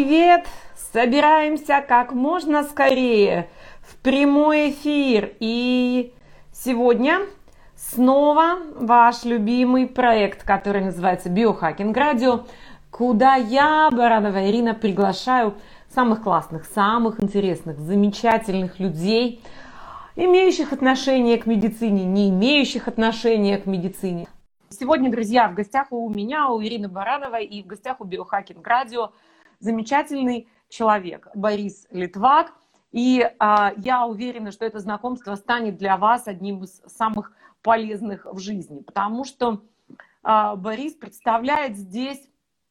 Привет! Собираемся как можно скорее в прямой эфир. И сегодня снова ваш любимый проект, который называется Биохакинг Радио, куда я, Баранова Ирина, приглашаю самых классных, самых интересных, замечательных людей, имеющих отношение к медицине, не имеющих отношения к медицине. Сегодня, друзья, в гостях у меня, у Ирины Барановой и в гостях у Биохакинг Радио замечательный человек Борис Литвак. И я уверена, что это знакомство станет для вас одним из самых полезных в жизни, потому что Борис представляет здесь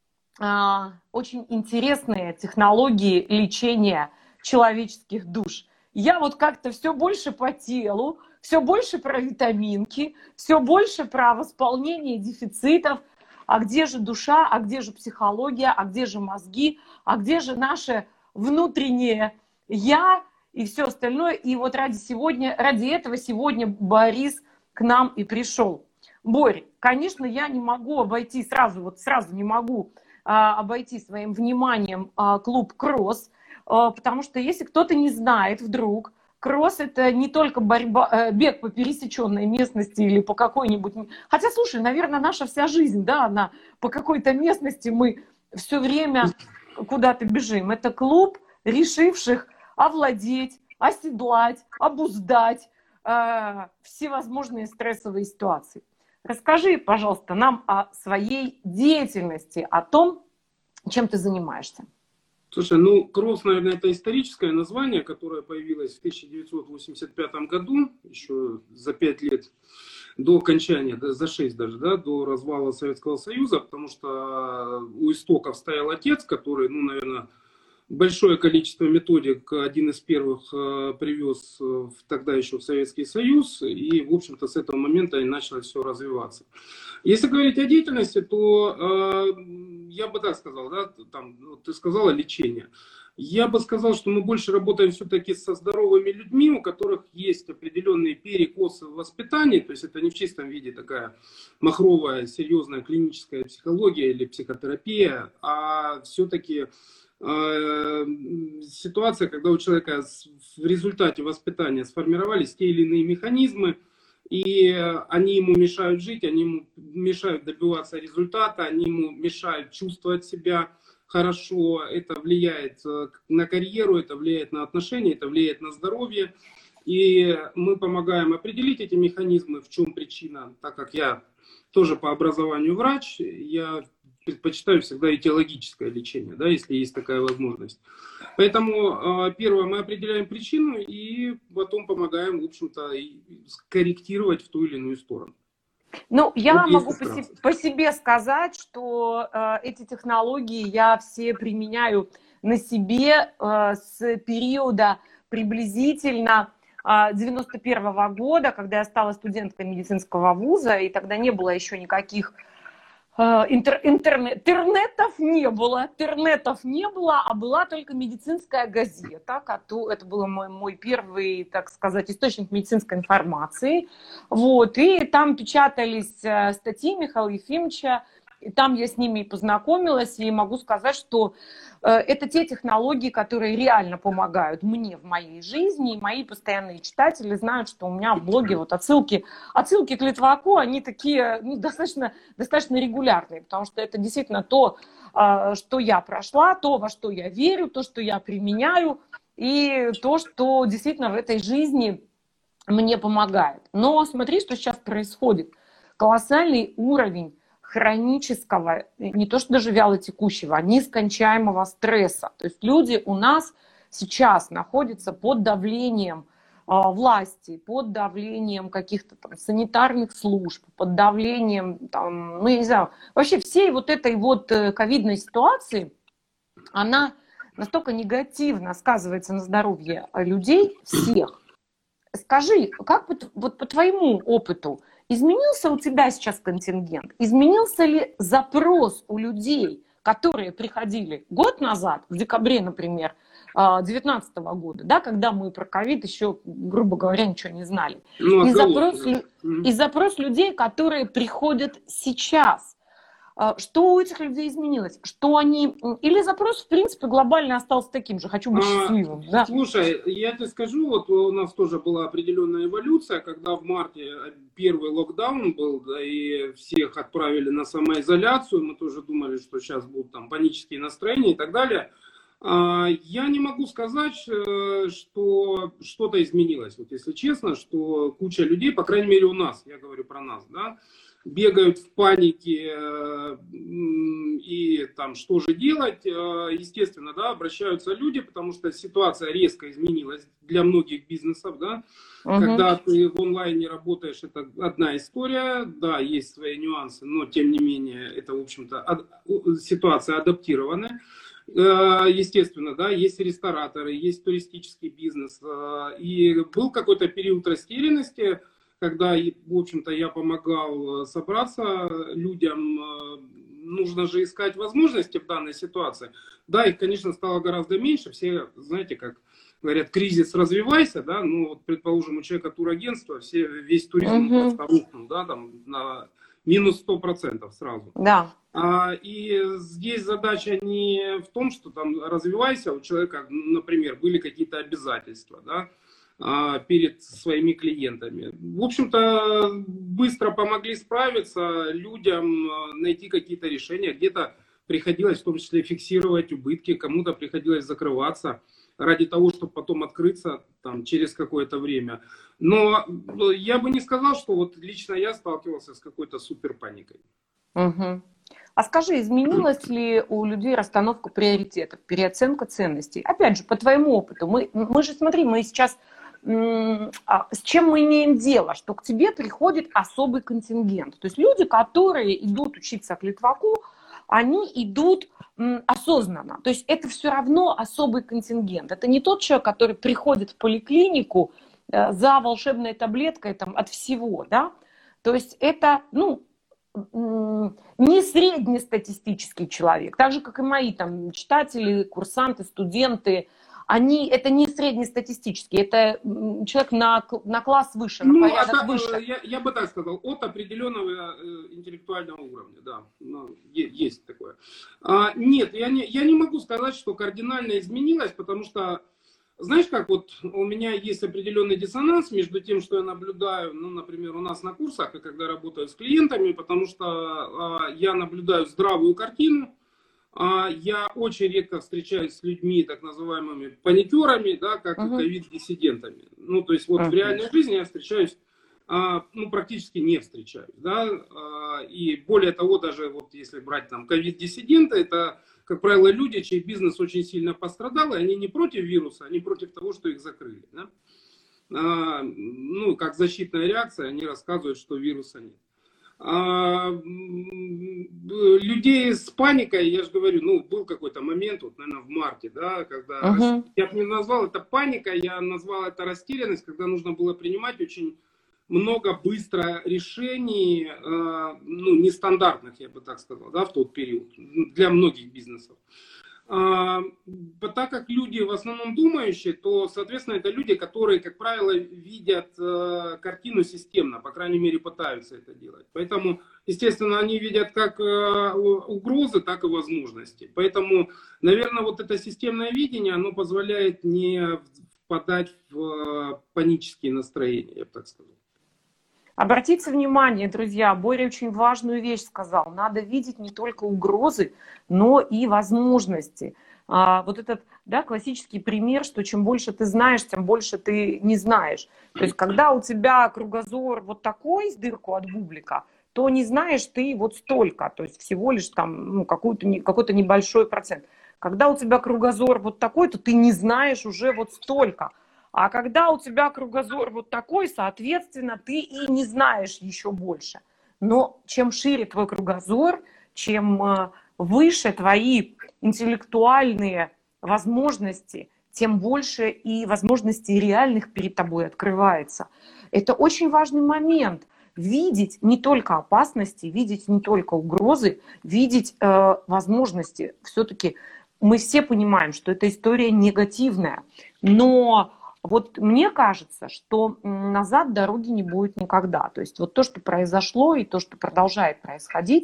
очень интересные технологии лечения человеческих душ. Я вот как-то все больше по телу, все больше про витаминки, все больше про восполнение дефицитов. А где же душа, а где же психология, а где же мозги, а где же наше внутреннее я и все остальное. И вот ради этого сегодня Борис к нам и пришел. Борь, конечно, я не могу обойти сразу не могу обойти своим вниманием клуб «Кросс», потому что если кто-то не знает вдруг, кросс – это не только бег по пересеченной местности или по какой-нибудь… Хотя, слушай, наверное, наша вся жизнь, да, она по какой-то местности, мы все время куда-то бежим. Это клуб решивших овладеть, оседлать, обуздать всевозможные стрессовые ситуации. Расскажи, пожалуйста, нам о своей деятельности, о том, чем ты занимаешься. Слушай, кросс, наверное, это историческое название, которое появилось в 1985 году, еще за 5 лет до окончания, за 6 даже, да, до развала Советского Союза, потому что у истоков стоял отец, который, наверное, большое количество методик, один из первых привез тогда еще в Советский Союз, и, в общем-то, с этого момента и начало все развиваться. Если говорить о деятельности, то я бы так сказал, да, ты сказала лечение. Я бы сказал, что мы больше работаем все-таки со здоровыми людьми, у которых есть определенные перекосы в воспитании, то есть это не в чистом виде такая махровая, серьезная клиническая психология или психотерапия, а все-таки ситуация, когда у человека в результате воспитания сформировались те или иные механизмы, и они ему мешают жить, они ему мешают добиваться результата, они ему мешают чувствовать себя хорошо, это влияет на карьеру, это влияет на отношения, это влияет на здоровье. И мы помогаем определить эти механизмы, в чем причина, так как я тоже по образованию врач, я предпочитаю всегда этиологическое лечение, да, если есть такая возможность. Поэтому, первое, мы определяем причину и потом помогаем, в общем-то, скорректировать в ту или иную сторону. Я могу по себе сказать, что эти технологии я все применяю на себе с периода приблизительно 91-го года, когда я стала студенткой медицинского вуза, и тогда не было еще никаких интернетов не было, а была только медицинская газета. Это был мой первый, так сказать, источник медицинской информации. Вот, и там печатались статьи Михаила Ефимовича, и там я с ними и познакомилась, и могу сказать, что это те технологии, которые реально помогают мне в моей жизни, и мои постоянные читатели знают, что у меня в блоге вот отсылки к Литваку, они такие достаточно регулярные, потому что это действительно то, что я прошла, то, во что я верю, то, что я применяю, и то, что действительно в этой жизни мне помогает. Но смотри, что сейчас происходит. Колоссальный уровень хронического, не то что даже вялотекущего, а нескончаемого стресса. То есть люди у нас сейчас находятся под давлением власти, под давлением каких-то там санитарных служб, под давлением, там, я не знаю, вообще всей вот этой вот ковидной ситуации, она настолько негативно сказывается на здоровье людей всех. Скажи, как вот по твоему опыту, изменился у тебя сейчас контингент? Изменился ли запрос у людей, которые приходили год назад, в декабре, например, 2019 года, да, когда мы про ковид еще, грубо говоря, ничего не знали? И запрос людей, которые приходят сейчас, Что у этих людей изменилось? Что они... Или запрос, в принципе, глобально остался таким же. Хочу быть счастливым. Да? Слушай, я тебе скажу, вот у нас тоже была определенная эволюция, когда в марте первый локдаун был, да, и всех отправили на самоизоляцию, мы тоже думали, что сейчас будут там панические настроения и так далее. Я не могу сказать, что что-то изменилось, вот если честно, что куча людей, по крайней мере у нас, я говорю про нас, да, бегают в панике и там что же делать, естественно, да, обращаются люди, потому что ситуация резко изменилась для многих бизнесов, да, когда ты в онлайне работаешь, это одна история, да, есть свои нюансы, но тем не менее это, в общем-то, ситуация адаптированная. Естественно, да, есть рестораторы, есть туристический бизнес, и был какой-то период растерянности, когда, в общем-то, я помогал собраться людям, нужно же искать возможности в данной ситуации. Да, их, конечно, стало гораздо меньше, все, знаете, как говорят, кризис развивайся, да, ну, вот, предположим, у человека турагентство, весь туризм просто рухнул, да, там, на минус 100% сразу. Да. И здесь задача не в том, что там развивайся, у человека, например, были какие-то обязательства, да, перед своими клиентами. В общем-то, быстро помогли справиться людям, найти какие-то решения. Где-то приходилось в том числе фиксировать убытки, кому-то приходилось закрываться ради того, чтобы потом открыться там, через какое-то время. Но я бы не сказал, что вот лично я сталкивался с какой-то супер паникой. А скажи, изменилась ли у людей расстановка приоритетов, переоценка ценностей? Опять же, по твоему опыту, мы же, смотри, мы сейчас, с чем мы имеем дело? Что к тебе приходит особый контингент. То есть люди, которые идут учиться к Литваку, они идут осознанно. То есть это все равно особый контингент. Это не тот человек, который приходит в поликлинику за волшебной таблеткой там, от всего, да? То есть это, ну, не среднестатистический человек, так же, как и мои там читатели, курсанты, студенты, это не среднестатистический, это человек на класс выше, на порядок выше. Я бы так сказал, от определенного интеллектуального уровня, да, есть такое. Нет, я не могу сказать, что кардинально изменилось, потому что, знаешь как, вот у меня есть определенный диссонанс между тем, что я наблюдаю, ну, например, у нас на курсах, и когда работаю с клиентами, потому что я наблюдаю здравую картину, я очень редко встречаюсь с людьми, так называемыми паникерами, да, как ковид-диссидентами. Ну, то есть вот в реальной жизни я встречаюсь, ну, практически не встречаюсь, да, и более того, даже вот если брать там ковид-диссидента, это, как правило, люди, чей бизнес очень сильно пострадал, и они не против вируса, они против того, что их закрыли, да. Ну, как защитная реакция, они рассказывают, что вируса нет. Людей с паникой, я же говорю, ну, был какой-то момент, вот, наверное, в марте, да, когда, я бы не назвал это паника, я назвал это растерянность, когда нужно было принимать очень много быстро решений, ну, нестандартных, я бы так сказал, да, в тот период, для многих бизнесов. Так как люди в основном думающие, то, соответственно, это люди, которые, как правило, видят картину системно, по крайней мере, пытаются это делать. Поэтому, естественно, они видят как угрозы, так и возможности. Поэтому, наверное, вот это системное видение, оно позволяет не впадать в панические настроения, я бы так сказал. Обратите внимание, друзья, Боря очень важную вещь сказал. Надо видеть не только угрозы, но и возможности. Вот этот, да, классический пример, что чем больше ты знаешь, тем больше ты не знаешь. То есть, когда у тебя кругозор вот такой, с дырку от бублика, то не знаешь ты вот столько, то есть всего лишь там, ну, какой-то небольшой процент. Когда у тебя кругозор вот такой, то ты не знаешь уже вот столько. А когда у тебя кругозор вот такой, соответственно, ты и не знаешь еще больше. Но чем шире твой кругозор, чем выше твои интеллектуальные возможности, тем больше и возможностей реальных перед тобой открывается. Это очень важный момент. Видеть не только опасности, видеть не только угрозы, видеть возможности. Все-таки мы все понимаем, что эта история негативная, но вот мне кажется, что назад дороги не будет никогда. То есть вот то, что произошло и то, что продолжает происходить,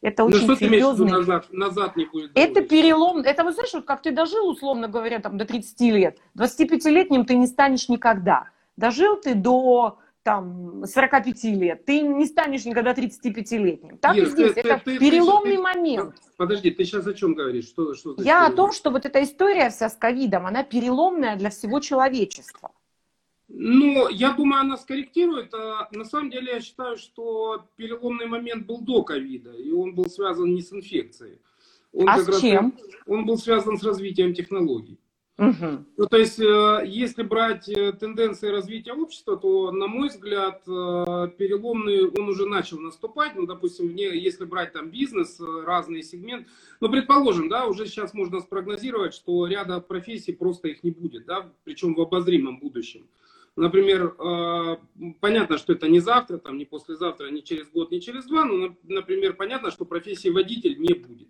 Это Ну очень что ты имеешь в виду серьезный. назад не будет Это дороги? перелом, это вот знаешь, вот как ты дожил, условно говоря, там, до 30 лет, 25-летним ты не станешь никогда. Дожил ты до там, 45 лет, ты не станешь никогда 35-летним. Так и Ир, здесь, это переломный момент. подожди, ты сейчас о чем говоришь? Что значит Я о перелом? том, что вот эта история вся с ковидом, она переломная для всего человечества. Ну, я думаю, она скорректирует. А на самом деле я считаю, что переломный момент был до ковида, и он был связан не с инфекцией. Он А как с раз чем? он был связан с развитием технологий. Угу. Ну, то есть, если брать тенденции развития общества, то, на мой взгляд, переломный он уже начал наступать. Ну, допустим, если брать там бизнес, разные сегменты, ну, предположим, да, уже сейчас можно спрогнозировать, что ряда профессий просто их не будет, да, причем в обозримом будущем. Например, понятно, что это не завтра, там, не послезавтра, не через год, не через два, но, например, понятно, что профессии водитель не будет.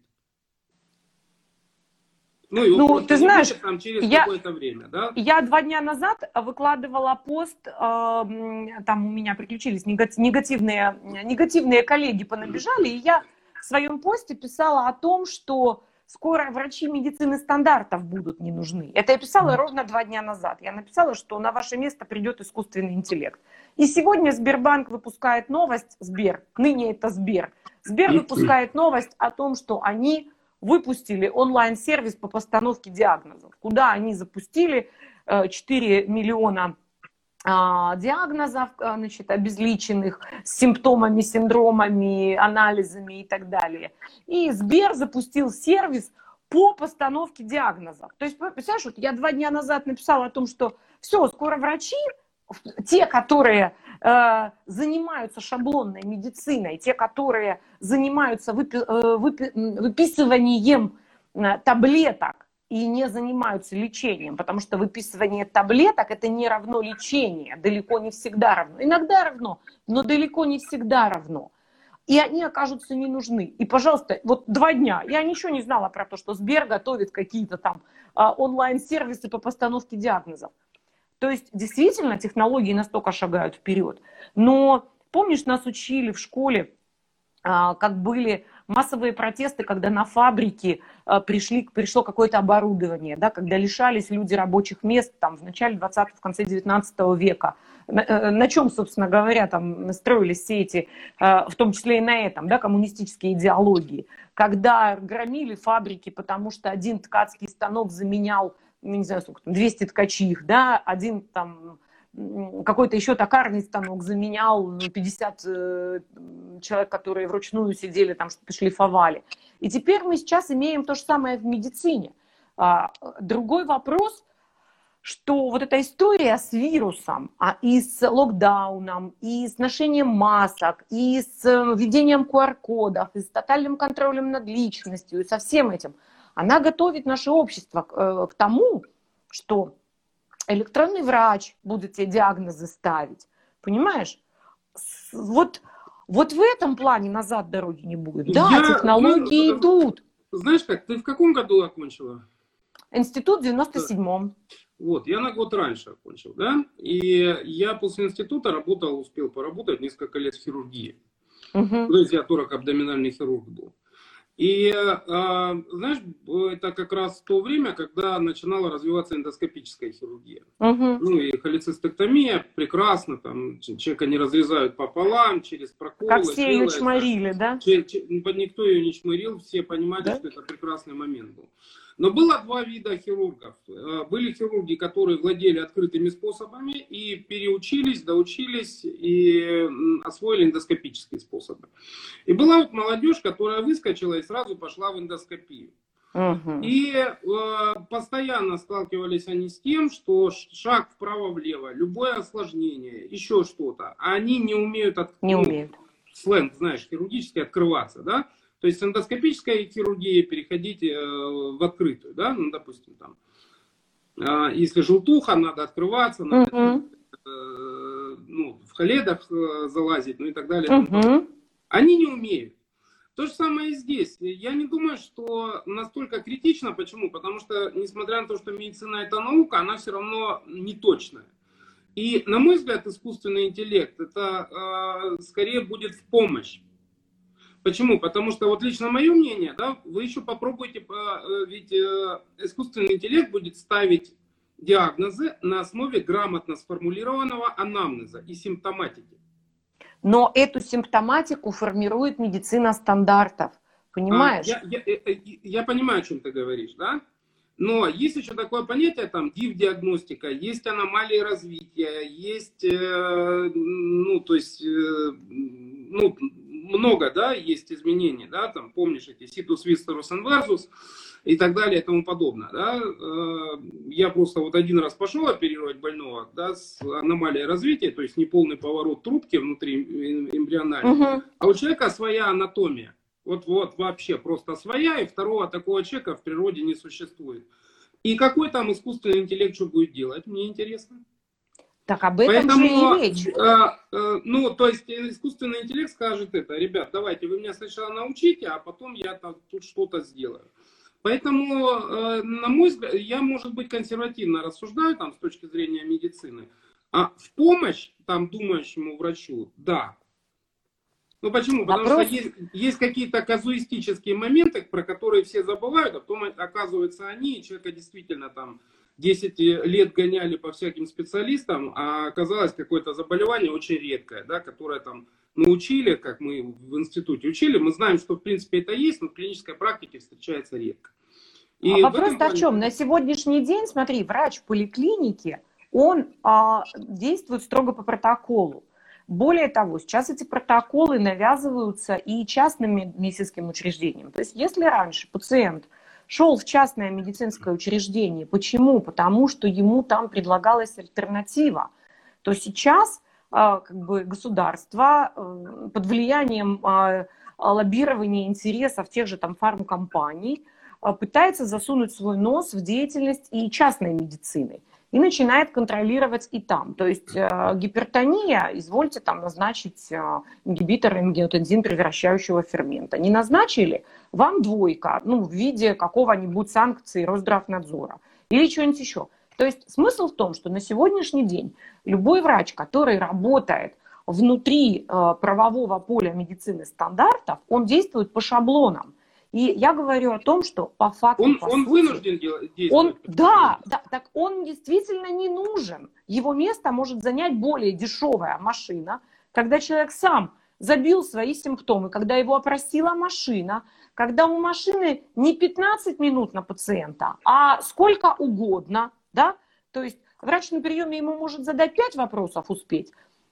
Ну, его Ну, просто ты не знаешь, будет там через я, какое-то время, да? я 2 дня назад выкладывала пост, там у меня приключились негативные коллеги понабежали, и я в своем посте писала о том, что скоро врачи медицины стандартов будут не нужны. Это я писала ровно 2 дня назад. Я написала, что на ваше место придет искусственный интеллект. И сегодня Сбербанк выпускает новость, ныне это Сбер выпускает новость о том, что они выпустили онлайн-сервис по постановке диагнозов, куда они запустили 4 миллиона диагнозов, значит, обезличенных с симптомами, синдромами, анализами и так далее. И Сбер запустил сервис по постановке диагнозов. То есть, представляешь, вот я 2 дня назад написала о том, что все, скоро врачи, те, которые занимаются шаблонной медициной, те, которые занимаются выписыванием таблеток и не занимаются лечением, потому что выписывание таблеток это не равно лечение, далеко не всегда равно. Иногда равно, но далеко не всегда равно. И они окажутся не нужны. И, пожалуйста, вот 2 дня. Я ничего не знала про то, что Сбер готовит какие-то там онлайн-сервисы по постановке диагнозов. То есть, действительно, технологии настолько шагают вперед. Но, помнишь, нас учили в школе, как были массовые протесты, когда на фабрике пришло какое-то оборудование, да, когда лишались люди рабочих мест там, в начале 20-го, в конце 19 века. На чем, собственно говоря, там строились все эти, в том числе и на этом, да, коммунистические идеологии. Когда громили фабрики, потому что один ткацкий станок заменял, не знаю, сколько там, 200 ткачих, да, один там какой-то еще токарный станок заменял 50 человек, которые вручную сидели, там что-то шлифовали. И теперь мы сейчас имеем то же самое в медицине. Другой вопрос, что вот эта история с вирусом, и с локдауном, и с ношением масок, и с введением QR-кодов, и с тотальным контролем над личностью, и со всем этим, она готовит наше общество к тому, что электронный врач будет тебе диагнозы ставить. Понимаешь? Вот в этом плане назад дороги не будет. Да, технологии идут. Знаешь как, ты в каком году окончила? Институт в 97-м. Вот, я на год раньше окончил, да? И я после института успел поработать несколько лет в хирургии. Угу. То есть я торакоабдоминальный хирург был. И, знаешь, это как раз то время, когда начинала развиваться эндоскопическая хирургия. Угу. Ну и холецистектомия, прекрасно, там человека не разрезают пополам, через проколы. Как все ее чморили, да? Никто ее не чморил, все понимали, да? Что это прекрасный момент был. Но было 2 вида хирургов. Были хирурги, которые владели открытыми способами и переучились, доучились и освоили эндоскопические способы. И была вот молодежь, которая выскочила и сразу пошла в эндоскопию. Угу. И постоянно сталкивались они с тем, что шаг вправо-влево, любое осложнение, еще что-то, они не умеют, сленг, знаешь, хирургически открываться, да? То есть с эндоскопической хирургии переходить в открытую, да, ну, допустим, там, если желтуха, надо открываться, надо в холедах залазить, ну и так далее. Они не умеют. То же самое и здесь. Я не думаю, что настолько критично. Почему? Потому что, несмотря на то, что медицина это наука, она все равно не точная. И, на мой взгляд, искусственный интеллект это скорее будет в помощь. Почему? Потому что вот лично мое мнение, да, вы еще попробуйте, ведь искусственный интеллект будет ставить диагнозы на основе грамотно сформулированного анамнеза и симптоматики. Но эту симптоматику формирует медицина стандартов, понимаешь? Я понимаю, о чем ты говоришь, да? Но есть еще такое понятие, там, див-диагностика, есть аномалии развития, есть, много, да, есть изменений, да, там, помнишь эти ситус вистерус инверсус и так далее и тому подобное, да. Я просто вот один раз пошел оперировать больного, да, с аномалией развития, то есть неполный поворот трубки внутри эмбриональной, а у человека своя анатомия. Вот вообще просто своя, и второго такого человека в природе не существует. И какой там искусственный интеллект что будет делать, мне интересно. Так об этом же и речь. То есть искусственный интеллект скажет это: ребят, давайте вы меня сначала научите, а потом я тут что-то сделаю. Поэтому, на мой взгляд, я, может быть, консервативно рассуждаю там с точки зрения медицины, а в помощь там думающему врачу, да. Ну почему? Потому что есть какие-то казуистические моменты, про которые все забывают, а потом оказывается они, и человека действительно там 10 лет гоняли по всяким специалистам, а оказалось какое-то заболевание очень редкое, да, которое там научили, как мы в институте учили. Мы знаем, что в принципе это есть, но в клинической практике встречается редко. И вопрос-то о чем? На сегодняшний день, смотри, врач в поликлинике, он действует строго по протоколу. Более того, сейчас эти протоколы навязываются и частным медицинским учреждениям. То есть если раньше пациент шел в частное медицинское учреждение, почему? Потому что ему там предлагалась альтернатива. То сейчас государство под влиянием лоббирования интересов тех же там фармкомпаний пытается засунуть свой нос в деятельность и частной медицины. И начинает контролировать и там. То есть гипертония, извольте там назначить ингибитор ангиотензин превращающего фермента. Не назначили, вам двойка, в виде какого-нибудь санкции Росздравнадзора или чего-нибудь еще. То есть смысл в том, что на сегодняшний день любой врач, который работает внутри правового поля медицины стандартов, он действует по шаблонам. И я говорю о том, что по факту... Он вынужден действовать. Так он действительно не нужен. Его место может занять более дешевая машина, когда человек сам забил свои симптомы, когда его опросила машина, когда у машины не 15 минут на пациента, а сколько угодно. Да? То есть врач на приеме ему может задать 5 вопросов, успеть,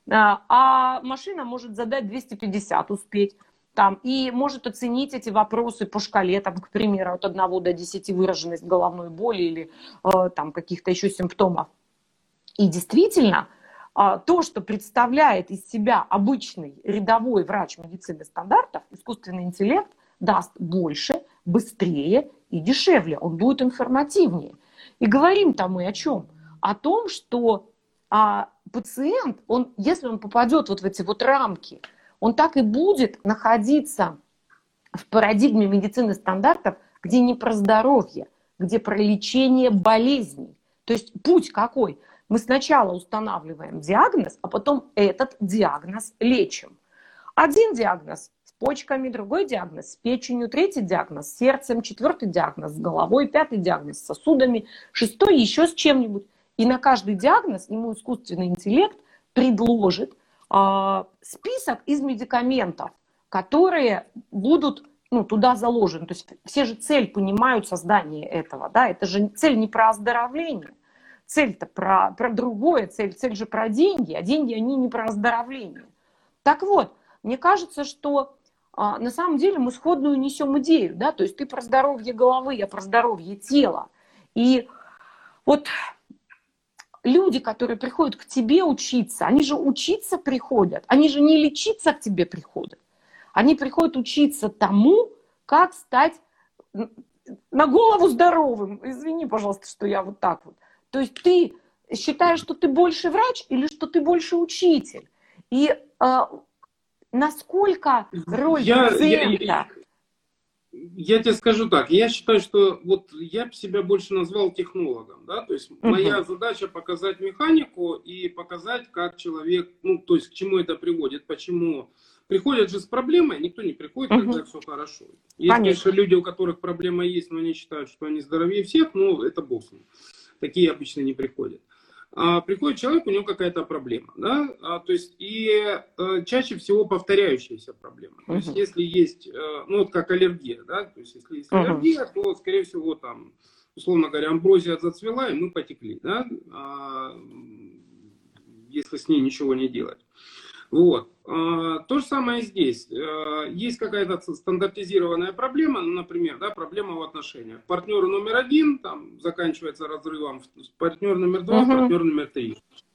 а машина может задать 250, успеть. И может оценить эти вопросы по шкале, к примеру, от 1 до 10 выраженность головной боли или каких-то еще симптомов. И действительно, то, что представляет из себя обычный рядовой врач медицины стандартов, искусственный интеллект даст больше, быстрее и дешевле. Он будет информативнее. И говорим-то мы о чем? О том, что пациент, если он попадет в эти рамки, он так и будет находиться в парадигме медицины стандартов, где не про здоровье, где про лечение болезней. То есть путь какой? Мы сначала устанавливаем диагноз, а потом этот диагноз лечим. Один диагноз с почками, другой диагноз с печенью, третий диагноз с сердцем, четвертый диагноз с головой, пятый диагноз с сосудами, шестой еще с чем-нибудь. И на каждый диагноз ему искусственный интеллект предложит список из медикаментов, которые будут туда заложены. То есть все же цель понимают создание этого. Да? Это же цель не про оздоровление. Цель-то про другое. Цель же про деньги. А деньги, они не про оздоровление. Так вот, мне кажется, что на самом деле мы сходную несем идею. Да? То есть ты про здоровье головы, я про здоровье тела. И вот... Люди, которые приходят к тебе учиться, они же учиться приходят, они же не лечиться к тебе приходят. Они приходят учиться тому, как стать на голову здоровым. Извини, пожалуйста, что я вот так вот. То есть ты считаешь, что ты больше врач или что ты больше учитель? И насколько роль пациента... Я тебе скажу так, я считаю, что вот я бы себя больше назвал технологом, да, то есть моя задача показать механику и показать, как человек, ну, то есть к чему это приводит, почему. Приходят же с проблемой, никто не приходит, когда все хорошо. Есть, конечно, люди, у которых проблема есть, но они считают, что они здоровее всех, но это бог с ним. Такие обычно не приходят. Приходит человек, у него какая-то проблема, да, то есть чаще всего повторяющаяся проблема. То есть если есть, ну вот как аллергия, да, то есть если есть аллергия, то скорее всего там, условно говоря, амброзия зацвела и мы потекли, да, если с ней ничего не делать. Вот. То же самое здесь. Есть какая-то стандартизированная проблема, ну, например, да, проблема в отношениях. Партнер номер один там, заканчивается разрывом, партнер номер два, партнер номер три.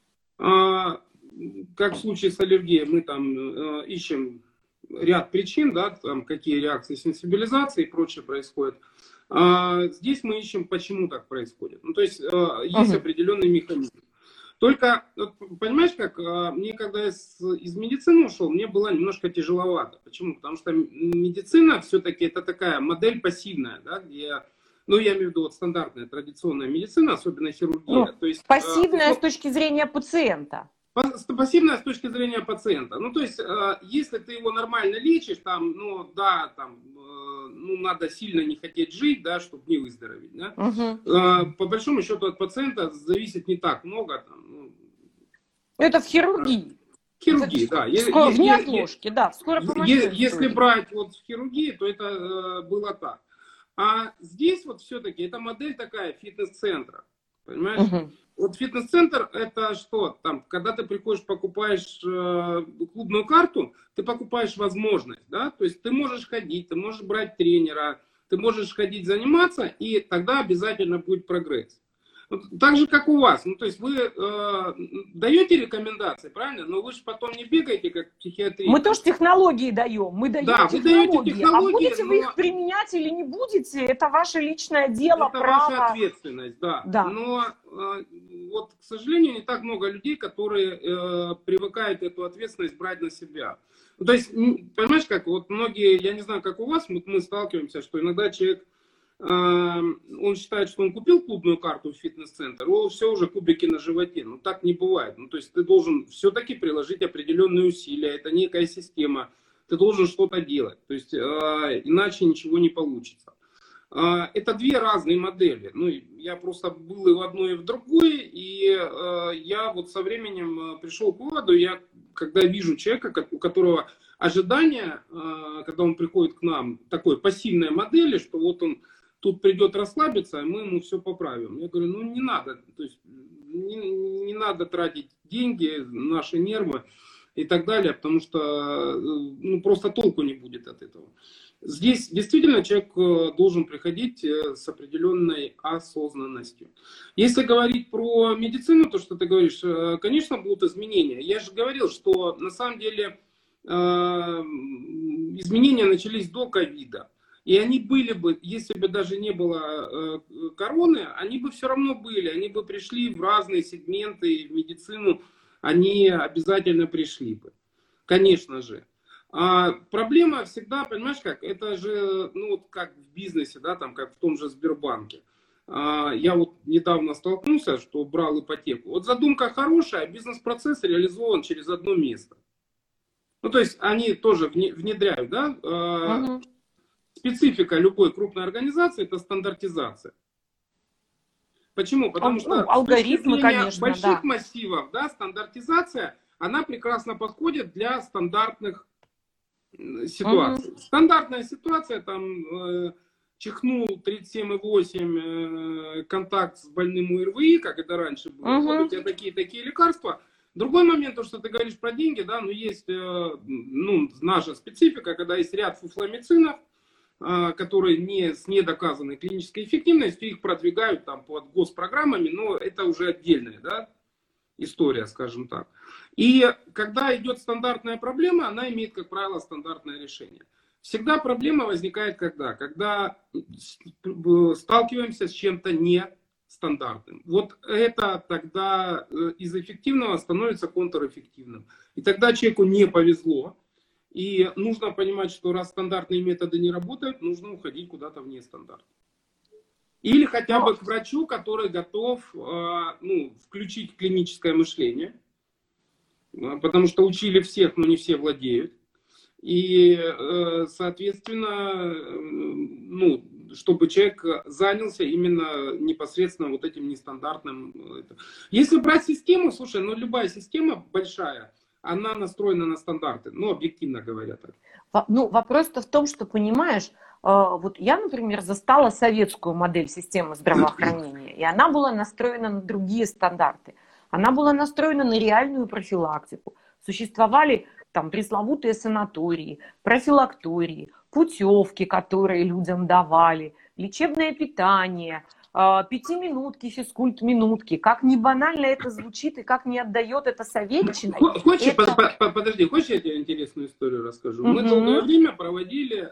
Как в случае с аллергией, мы там ищем ряд причин, да, там, какие реакции сенсибилизации и прочее происходят. Здесь мы ищем, почему так происходит. Ну, то есть есть определенный механизм. Только, понимаешь, как мне, когда я из медицины ушел, мне было немножко тяжеловато. Почему? Потому что медицина все-таки это такая модель пассивная, да, где, ну, я имею в виду вот стандартная традиционная медицина, особенно хирургия. То есть, пассивная с точки зрения пациента. Пассивная с точки зрения пациента. Ну, то есть, если ты его нормально лечишь, там, ну, да, там, ну, надо сильно не хотеть жить, да, чтобы не выздороветь, да. По большому счету от пациента зависит не так много, там, ну, это в хирургии. В хирургии, да. В неотложке, да. Если брать вот в хирургии, то это было так. А здесь вот все-таки эта модель такая фитнес-центра. Понимаешь? Вот фитнес-центр это что? Там, когда ты приходишь, покупаешь клубную карту, ты покупаешь возможность, да? То есть ты можешь ходить, ты можешь брать тренера, ты можешь ходить заниматься, и тогда обязательно будет прогресс. Так же, как у вас. Ну, то есть вы даете рекомендации, правильно? Но вы же потом не бегаете, как психиатрия. Мы тоже технологии даем. Мы даем технологии. А будете вы их применять или не будете, это ваше личное дело, это право. Ваша ответственность, да. Но вот, к сожалению, не так много людей, которые привыкают эту ответственность брать на себя. Ну, то есть, понимаешь, как вот многие, я не знаю, как у вас, мы сталкиваемся, что иногда человек, он считает, что он купил клубную карту в фитнес-центр, все уже кубики на животе. Ну так не бывает. Ну, то есть ты должен все-таки приложить определенные усилия. Это некая система. Ты должен что-то делать. То есть иначе ничего не получится. Это две разные модели. Ну, я просто был и в одной, и в другой. И я вот со временем пришел к выводу, когда вижу человека, у которого ожидание, когда он приходит к нам, такой пассивной модели, что вот он тут придет расслабиться, и мы ему все поправим. Я говорю, ну не надо, то есть не надо тратить деньги, наши нервы и так далее, потому что ну, просто толку не будет от этого. Здесь действительно человек должен приходить с определенной осознанностью. Если говорить про медицину, то, что ты говоришь, конечно, будут изменения. Я же говорил, что на самом деле изменения начались до ковида. И они были бы, если бы даже не было короны, они бы все равно были. Они бы пришли в разные сегменты в медицину, они обязательно пришли бы. Конечно же. А проблема всегда, понимаешь как, это же, ну вот как в бизнесе, да, там, как в том же Сбербанке. Я вот недавно столкнулся, что брал ипотеку. Вот задумка хорошая, бизнес-процесс реализован через одно место. Ну, то есть они тоже внедряют, да. Специфика любой крупной организации это стандартизация. Почему? Потому что алгоритмы, конечно, больших массивов, да, стандартизация, она прекрасно подходит для стандартных ситуаций. Стандартная ситуация, там, чихнул 37,8 контакт с больным УРВИ, как это раньше было. Вот у тебя такие лекарства. Другой момент, то, что ты говоришь про деньги, да, но есть, ну, наша специфика, когда есть ряд фуфломицинов, которые с недоказанной клинической эффективностью, их продвигают там под госпрограммами, но это уже отдельная, да, история, скажем так. И когда идет стандартная проблема, она имеет, как правило, стандартное решение. Всегда проблема возникает когда сталкиваемся с чем-то нестандартным. Вот это тогда из эффективного становится контрэффективным. И тогда человеку не повезло. И нужно понимать, что раз стандартные методы не работают, нужно уходить куда-то вне стандарта. Или хотя бы к врачу, который готов включить клиническое мышление. Потому что учили всех, но не все владеют. И, соответственно, чтобы человек занялся именно непосредственно вот этим нестандартным. Если брать систему, слушай, любая система большая, она настроена на стандарты, объективно говоря так. Вопрос-то в том, что, понимаешь, вот я, например, застала советскую модель системы здравоохранения, и она была настроена на другие стандарты. Она была настроена на реальную профилактику. Существовали там пресловутые санатории, профилактории, путевки, которые людям давали, лечебное питание, 5-минутки, физкульт-минутки. Как не банально это звучит и как не отдает это советчиной. Подожди, хочешь я тебе интересную историю расскажу? Мы долгое время проводили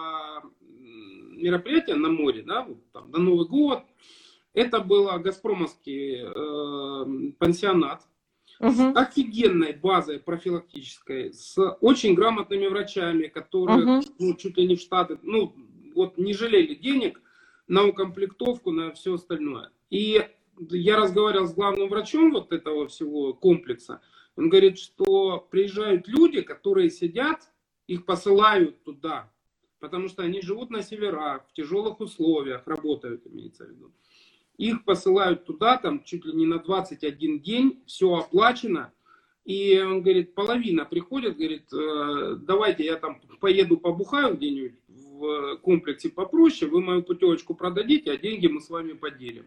мероприятия на море, да, там, на Новый год. Это был газпромовский пансионат с офигенной базой профилактической, с очень грамотными врачами, которые чуть ли не в Штаты, не жалели денег на укомплектовку, на все остальное. И я разговаривал с главным врачом вот этого всего комплекса. Он говорит, что приезжают люди, которые сидят, их посылают туда, потому что они живут на северах, в тяжелых условиях, работают, имеется в виду. Их посылают туда, там чуть ли не на 21 день, все оплачено. И он говорит, половина приходит, говорит, давайте я там поеду побухаю где-нибудь в комплексе попроще, вы мою путевочку продадите, а деньги мы с вами поделим.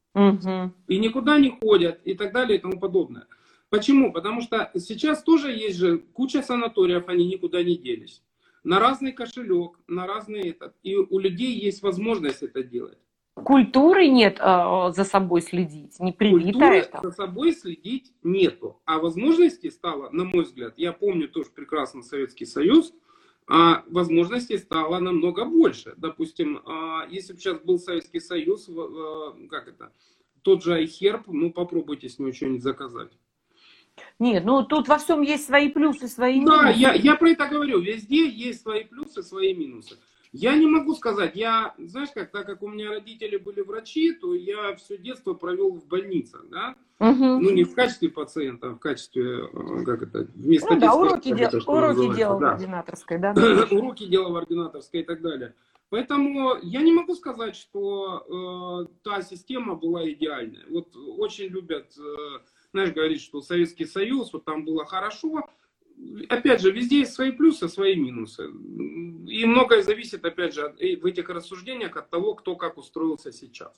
И никуда не ходят, и так далее, и тому подобное. Почему? Потому что сейчас тоже есть же куча санаториев, они никуда не делись. На разный кошелек, на разный и у людей есть возможность это делать. Культуры нет за собой следить, не привито это. За собой следить нету. А возможностей стало, на мой взгляд, я помню тоже прекрасно Советский Союз, а возможностей стало намного больше. Допустим, если бы сейчас был Советский Союз, тот же iHerb, попробуйте с него что-нибудь заказать. Нет, тут во всем есть свои плюсы, свои минусы. Да, я про это говорю. Везде есть свои плюсы, свои минусы. Я не могу сказать, знаешь как, так как у меня родители были врачи, то я все детство провел в больницах, да? Не в качестве пациента, а в качестве, вместо уроки делал в ординаторской, да? Уроки делал в ординаторской и так далее. Поэтому я не могу сказать, что та система была идеальная. Вот очень любят, говорить, что Советский Союз, вот там было хорошо. Опять же, везде есть свои плюсы, свои минусы. И многое зависит, опять же, в этих рассуждениях от того, кто как устроился сейчас.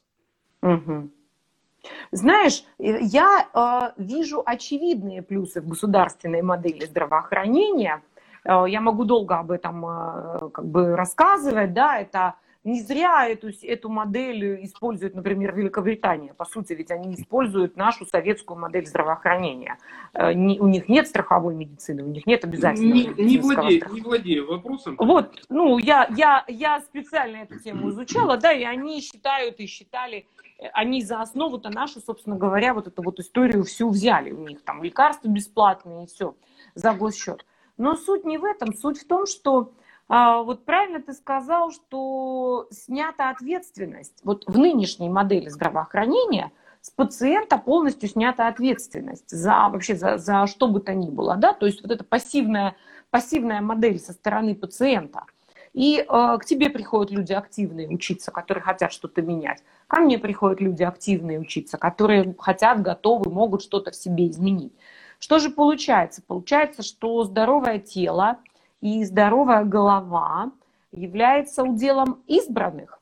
Знаешь, я вижу очевидные плюсы в государственной модели здравоохранения. Я могу долго об этом рассказывать, да, это не зря эту модель использует, например, Великобритания. По сути, ведь они используют нашу советскую модель здравоохранения. У них нет страховой медицины, у них нет обязательного не владею вопросом. Вот, я специально эту тему изучала, да, и они считают и считали, они за основу-то нашу, собственно говоря, вот эту вот историю всю взяли. У них там лекарства бесплатные и все за госсчет. Но суть не в этом, суть в том, что вот правильно ты сказал, что снята ответственность. Вот в нынешней модели здравоохранения с пациента полностью снята ответственность за что бы то ни было. Да? То есть вот эта пассивная модель со стороны пациента. И к тебе приходят люди активные учиться, которые хотят что-то менять. Ко мне приходят люди активные учиться, которые хотят, готовы, могут что-то в себе изменить. Что же получается? Получается, что здоровое тело и здоровая голова является уделом избранных.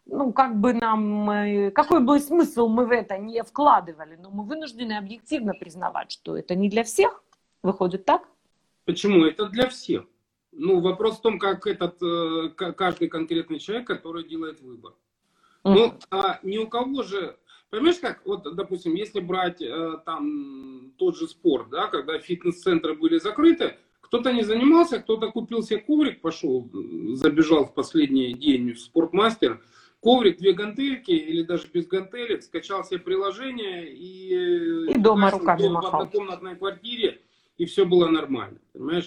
Какой бы смысл мы в это не вкладывали, но мы вынуждены объективно признавать, что это не для всех. Выходит так? Почему? Это для всех. Вопрос в том, как каждый конкретный человек, который делает выбор. Ни у кого же... Понимаешь, как, вот, допустим, если брать там тот же спорт, да, когда фитнес-центры были закрыты, кто-то не занимался, кто-то купил себе коврик, пошел, забежал в последний день в спортмастер, коврик, 2 гантельки или даже без гантелек, скачал себе приложение и дома руками махал. В однокомнатной квартире, и все было нормально, понимаешь?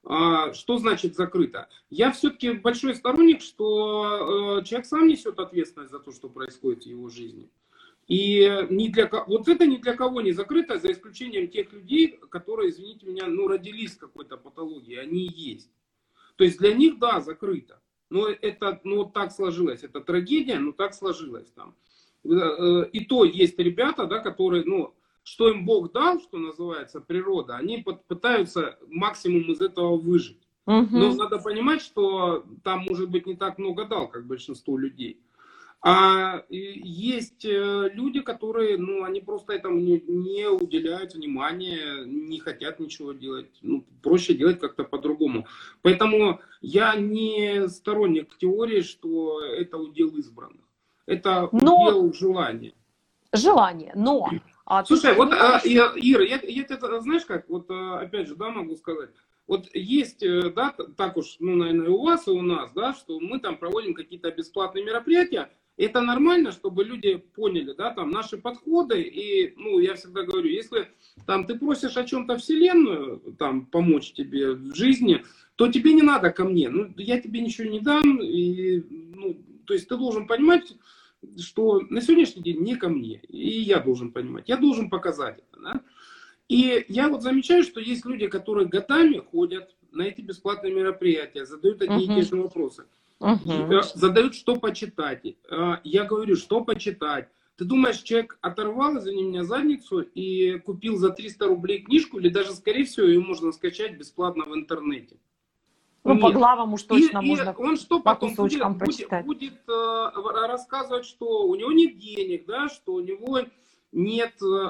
Что значит закрыто? Я все-таки большой сторонник, что человек сам несет ответственность за то, что происходит в его жизни. И вот это ни для кого не закрыто, за исключением тех людей, которые, извините меня, родились с какой-то патологией, они есть. То есть для них, да, закрыто. Но это, так сложилось, это трагедия, но так сложилось там. И то есть ребята, да, которые, что им Бог дал, что называется, природа, они пытаются максимум из этого выжить. Но надо понимать, что там, может быть, не так много дал, как большинство людей. А есть люди, которые, они просто этому не уделяют внимания, не хотят ничего делать. Проще делать как-то по-другому. Поэтому я не сторонник теории, что это удел избранных. Это удел желания. Желание, но... Слушай, вот, Ира, я тебе, знаешь как, вот опять же, да, могу сказать. Вот есть, да, так уж, наверное, и у вас, и у нас, да, что мы там проводим какие-то бесплатные мероприятия. Это нормально, чтобы люди поняли, да, там, наши подходы. И, я всегда говорю, если там ты просишь о чем-то Вселенную, там, помочь тебе в жизни, то тебе не надо ко мне. Я тебе ничего не дам. И, то есть ты должен понимать, что на сегодняшний день не ко мне. И я должен понимать. Я должен показать это, да. И я вот замечаю, что есть люди, которые годами ходят на эти бесплатные мероприятия, задают одни и те же вопросы. Задают, что почитать. Я говорю, что почитать. Ты думаешь, человек оторвал, извини меня, задницу и купил за 300 рублей книжку, или даже, скорее всего, ее можно скачать бесплатно в интернете? Нет. По главам уж точно и можно он что по потом кусочкам почитать. Будет рассказывать, что у него нет денег, да, что у него нет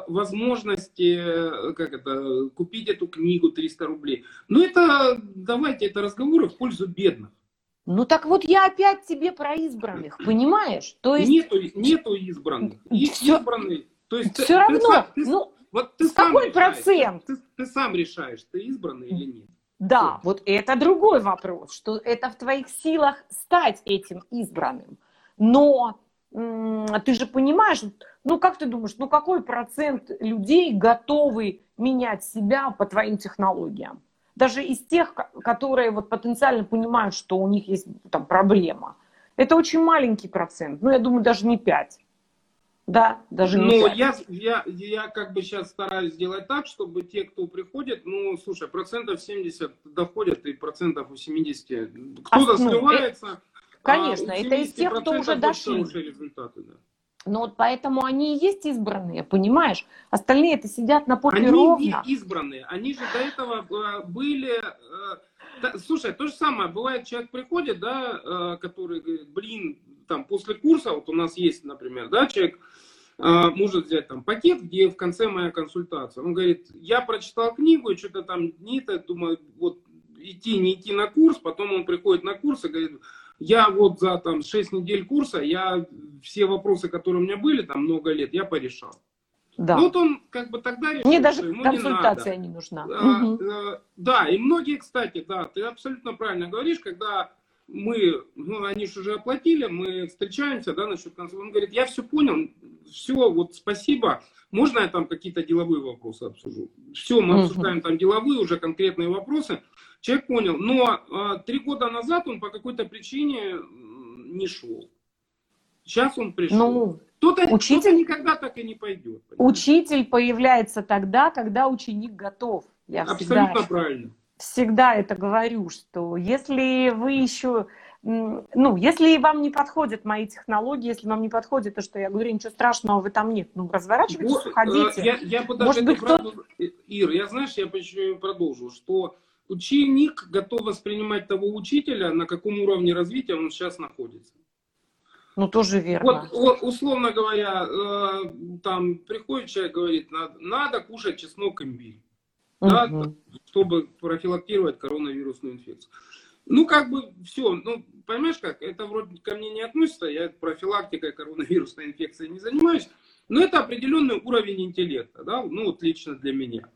возможности купить эту книгу 300 рублей. Давайте это разговоры в пользу бедных. Так вот я опять тебе про избранных, понимаешь? То есть... Нету избранных. Есть избранные. То есть все равно. Ты какой процент? Ты сам решаешь, ты избранный или нет. Да, вот это другой вопрос, что это в твоих силах стать этим избранным. Но ты же понимаешь, как ты думаешь, какой процент людей готовы менять себя по твоим технологиям? Даже из тех, которые потенциально понимают, что у них есть там проблема. Это очень маленький процент. Я думаю, даже не 5. Да, даже не 5. Я как бы сейчас стараюсь сделать так, чтобы те, кто приходит, слушай, 70% доходят, и 70% кто-то скрывается. Конечно, это из тех, кто уже дошли. Результаты, да. Поэтому они и есть избранные, понимаешь? Остальные-то сидят на попе они ровно. Они не избранные, они же до этого были... Слушай, то же самое, бывает, человек приходит, да, который говорит, там, после курса, вот у нас есть, например, да, человек может взять там пакет, где в конце моя консультация. Он говорит, я прочитал книгу, и что-то там думаю, вот идти, не идти на курс, потом он приходит на курс и говорит... Я вот за 6 недель курса, я все вопросы, которые у меня были, там много лет, я порешал. Да. Он как бы тогда решил, мне даже что ему консультация не нужна. Да, и многие, кстати, да, ты абсолютно правильно говоришь, когда мы, они же уже оплатили, мы встречаемся, да, насчет консультации. Он говорит, я все понял, все, вот спасибо, можно я там какие-то деловые вопросы обсужу? Все, мы обсуждаем там деловые уже конкретные вопросы. Человек понял, но 3 года назад он по какой-то причине не шел. Сейчас он пришел. Кто-то никогда так и не пойдет. Понимаете? Учитель появляется тогда, когда ученик готов. Я абсолютно правильно. Всегда это говорю, что если вы еще... если вам не подходят мои технологии, если вам не подходит то, что я говорю, ничего страшного в этом нет. Разворачивайтесь, уходите. Я бы даже эту фразу, Ир, я продолжу, что ученик готов воспринимать того учителя, на каком уровне развития он сейчас находится. Тоже верно. Вот, условно говоря, там приходит человек, говорит, надо кушать чеснок, имбирь, да, чтобы профилактировать коронавирусную инфекцию. Все, понимаешь как, это вроде ко мне не относится, я профилактикой коронавирусной инфекции не занимаюсь, но это определенный уровень интеллекта, да, лично для меня.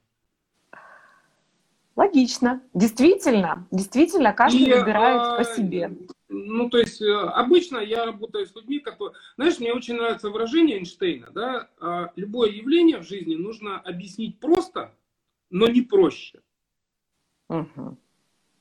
Логично. Действительно, каждый выбирает по себе. То есть, обычно я работаю с людьми, которые... Знаешь, мне очень нравится выражение Эйнштейна, да, любое явление в жизни нужно объяснить просто, но не проще.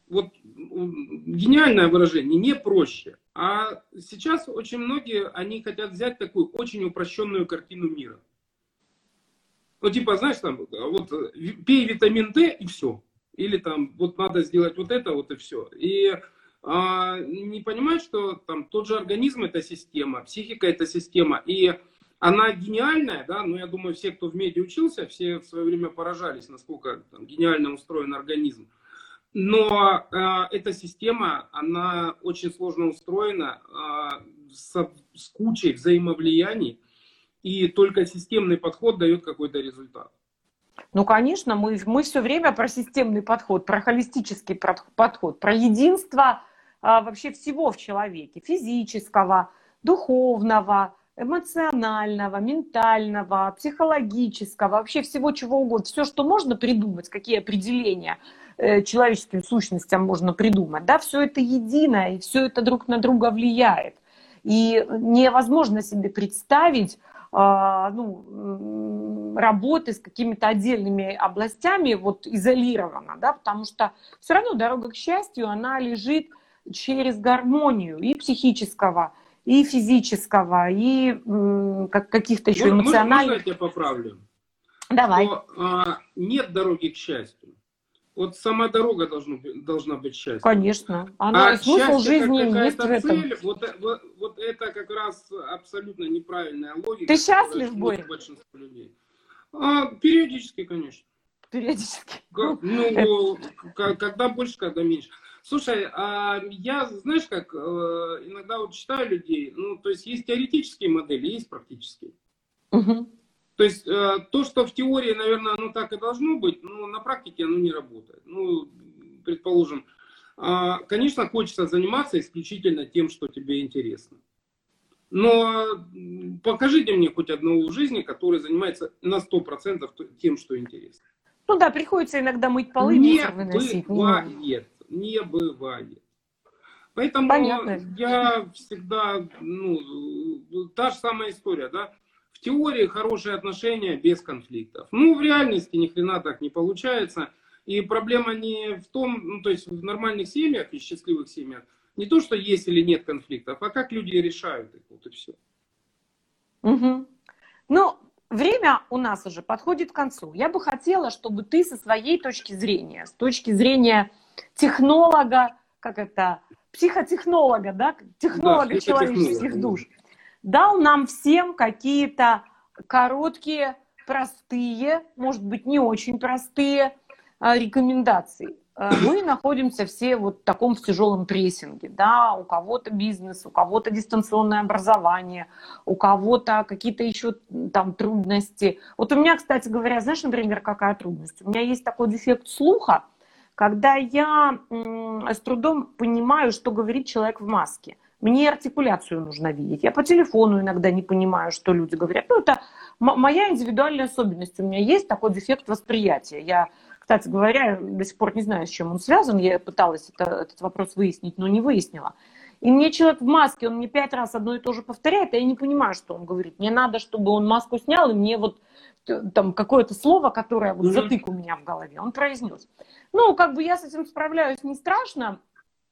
вот гениальное выражение, не проще. А сейчас очень многие, они хотят взять такую очень упрощенную картину мира. Ну, типа, знаешь, там, вот пей витамин D и все. Или там, вот надо сделать вот это, вот и все. И не понимать, что там тот же организм это система, психика это система. И она гениальная, да, но я думаю, все, кто в меди учился, все в свое время поражались, насколько там, гениально устроен организм. Но эта система, она очень сложно устроена, с кучей взаимовлияний. И только системный подход дает какой-то результат. Ну, конечно, мы все время про системный подход, про холистический подход, про единство вообще всего в человеке. Физического, духовного, эмоционального, ментального, психологического, вообще всего чего угодно. Все, что можно придумать, какие определения человеческим сущностям можно придумать, да, все это единое, и все это друг на друга влияет. И невозможно себе представить работы с какими-то отдельными областями вот изолированно, да, потому что все равно дорога к счастью, она лежит через гармонию и психического, и физического, и каких-то еще эмоциональных. Можно я тебя поправлю? Давай. Что, нет дороги к счастью. Вот сама дорога должна быть счастьем. Конечно. Смысл жизни есть в этом. Цель, вот это как раз абсолютно неправильная логика. Ты счастлив, Боря? Большинство людей. Периодически, конечно. Периодически. Ну, когда больше, когда меньше. Слушай, я, знаешь, как иногда вот читаю людей, ну, то есть теоретические модели, есть практические. Угу. То есть то, что в теории, наверное, оно так и должно быть, но на практике оно не работает. Ну, предположим, конечно, хочется заниматься исключительно тем, что тебе интересно. Но покажите мне хоть одного в жизни, который занимается на 100% тем, что интересно. Ну да, приходится иногда мыть полы, мусор выносить. Не бывает. Поэтому Понятно. я всегда, та же самая история, да. В теории хорошие отношения без конфликтов. Ну, в реальности ни хрена так не получается. И проблема не в том, то есть в нормальных семьях и счастливых семьях, не то, что есть или нет конфликтов, а как люди решают их, вот и все. Угу. Ну, время у нас уже подходит к концу. Я бы хотела, чтобы ты со своей точки зрения, с точки зрения технолога, психотехнолога, да, технолога человеческих душ, дал нам всем какие-то короткие, простые, может быть, не очень простые рекомендации. Мы находимся все вот в таком тяжелом прессинге, да, у кого-то бизнес, у кого-то дистанционное образование, у кого-то какие-то еще там трудности. Вот у меня, кстати говоря, знаешь, например, какая трудность? У меня есть такой дефект слуха, когда я с трудом понимаю, что говорит человек в маске. Мне артикуляцию нужно видеть. Я по телефону иногда не понимаю, что люди говорят. Ну, это моя индивидуальная особенность. У меня есть такой дефект восприятия. Я, кстати говоря, до сих пор не знаю, с чем он связан. Я пыталась этот вопрос выяснить, но не выяснила. И мне человек в маске, он мне 5 раз одно и то же повторяет, а я не понимаю, что он говорит. Мне надо, чтобы он маску снял, и мне вот там какое-то слово, которое вот затык у меня в голове, он произнес. Ну, как бы я с этим справляюсь, не страшно,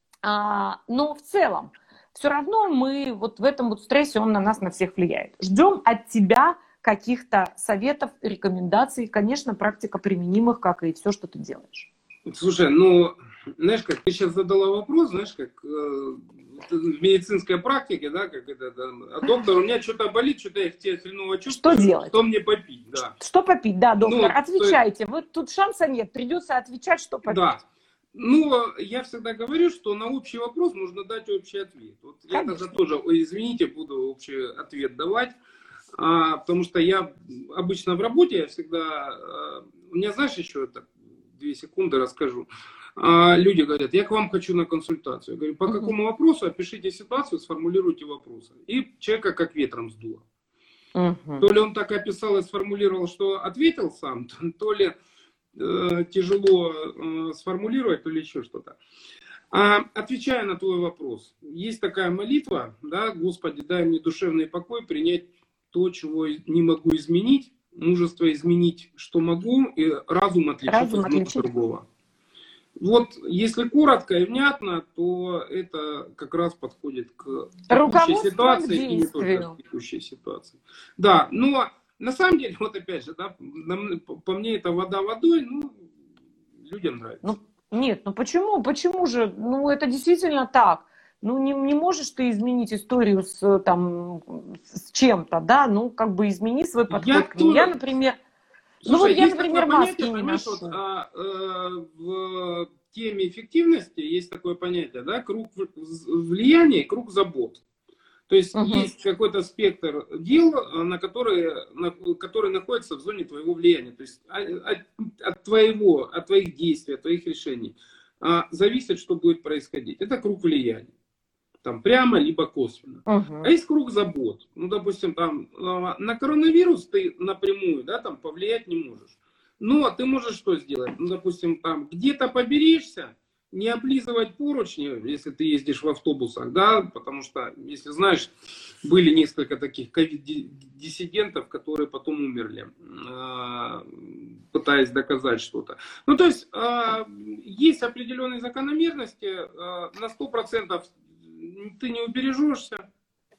но в целом все равно мы вот в этом вот стрессе, он на нас на всех влияет. Ждем от тебя каких-то советов, рекомендаций, конечно, практика применимых, как и все, что ты делаешь. Слушай, знаешь, как ты сейчас задала вопрос, знаешь, как в медицинской практике, да, как это, доктор, у меня что-то болит, что-то я в хреново чувствую. Что делать? Что мне попить, да. Что попить, да, доктор, отвечайте. Вот тут шанса нет, придется отвечать, что попить. Да. Я всегда говорю, что на общий вопрос нужно дать общий ответ. Вот я тогда тоже, извините, буду общий ответ давать, потому что я обычно в работе, я всегда, у меня, знаешь, еще это, 2 секунды расскажу. Люди говорят, я к вам хочу на консультацию. Я говорю, по какому вопросу? Опишите ситуацию, сформулируйте вопросы. И человека как ветром сдуло. То ли он так описал и сформулировал, что ответил сам, то ли тяжело сформулировать, то ли еще что-то. Отвечая на твой вопрос, есть такая молитва, да, Господи, дай мне душевный покой, принять то, чего не могу изменить, мужество изменить, что могу, и разум отличить от другого. Вот если коротко и внятно, то это как раз подходит к текущей Руководство к ситуации и не только к действию. текущей ситуации. Да, но на самом деле, вот опять же, да, по мне это вода водой, ну, людям нравится. Ну, нет, ну почему? Почему же? Ну, это действительно так. Ну, не можешь ты изменить историю там, с чем-то, да? Ну, как бы измени свой Я подход к ней. Я, тоже, например, ну вот слушай, я, есть такое например, маски понятие, не понимаешь, вот ношу. в теме эффективности есть такое понятие, да, круг влияния и круг забот. То есть Мгм. есть какой-то спектр дел, который находится в зоне твоего влияния. То есть от твоих действий, от твоих решений зависит, что будет происходить. Это круг влияния. Там прямо, либо косвенно. А Мгм. есть круг забот. Ну, допустим, там на коронавирус ты напрямую, да, там повлиять не можешь. Но ты можешь что сделать? Ну, допустим, там где-то поберечься, не облизывать поручни, если ты ездишь в автобусах, да, потому что, если знаешь, были несколько таких ковид-диссидентов, которые потом умерли, пытаясь доказать что-то. Ну, то есть, есть определенные закономерности, на 100% ты не убережешься.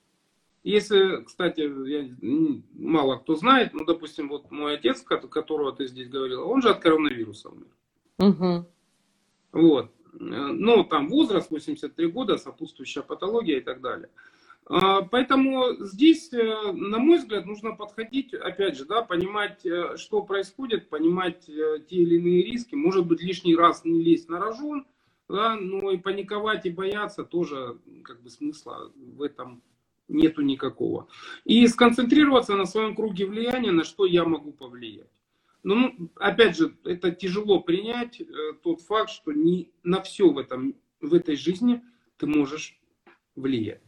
Если, кстати, мало кто знает, ну, допустим, вот мой отец, которого ты здесь говорила, он же от коронавируса умер. Мгм. Вот. Ну, там возраст, 83 года, сопутствующая патология и так далее. Поэтому здесь, на мой взгляд, нужно подходить, опять же, да, понимать, что происходит, понимать те или иные риски, может быть, лишний раз не лезть на рожон, да, но и паниковать и бояться тоже, как бы, смысла в этом нету никакого. И сконцентрироваться на своем круге влияния, на что я могу повлиять. Ну, опять же, это тяжело принять тот факт, что не на все в этой жизни ты можешь влиять.